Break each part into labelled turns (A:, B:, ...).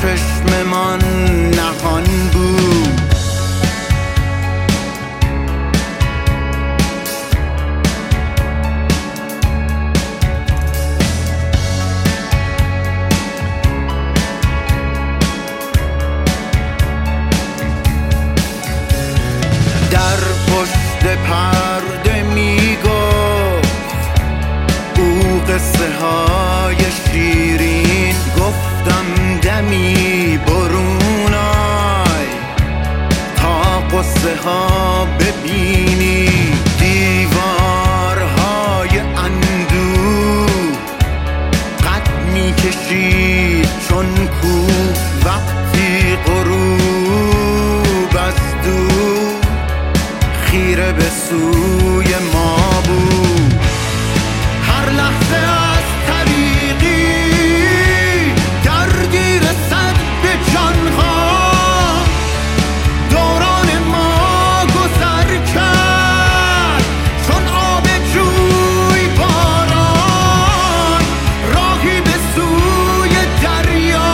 A: چشممان نهان بود. در پشت پرده میگفت او قصه های شیرین، گفتم دمی برون آی تا قصه ها ببینی. دیوارهای اندوه قد میکشید چون کوه وقتی غروب از دور خیره به سوی ما بود. هر لحظه از طریقی درگیر صد به جانها دوران ما گذر کرد چون آب جوی باران، راهی به سوی دریا،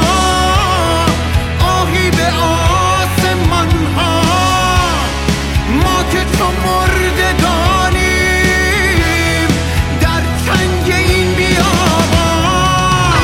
A: آهی به آسمان ها. ما که چون مردگانیم در چنگ این بیابان.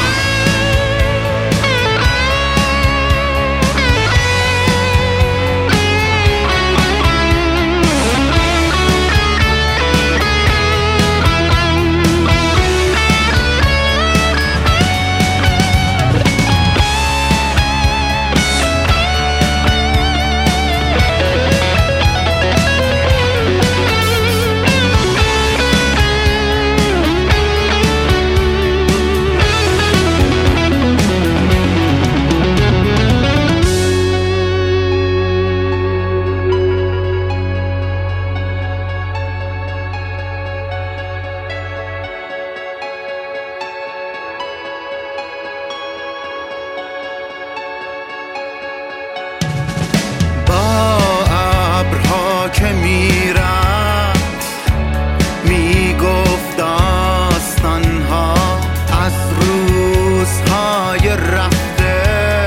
A: که میرفت میگفت داستانها از روزهای رفته،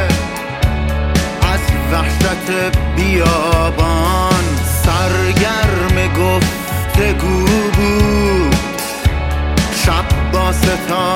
A: از وحشت بیابان سرگرم گفتگو بود. شب با ستاره